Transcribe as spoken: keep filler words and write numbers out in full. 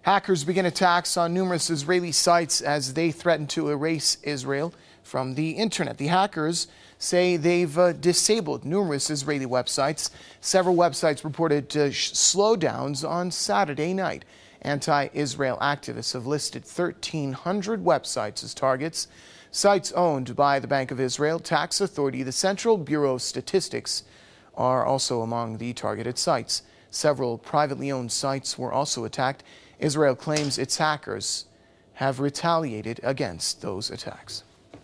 Hackers begin attacks on numerous Israeli sites as they threaten to erase Israel from the internet. The hackers say they've uh, disabled numerous Israeli websites. Several websites reported uh, slowdowns on Saturday night. Anti-Israel activists have listed thirteen hundred websites as targets. Sites owned by the Bank of Israel, Tax Authority, the Central Bureau of Statistics are also among the targeted sites. Several privately owned sites were also attacked. Israel claims its hackers have retaliated against those attacks.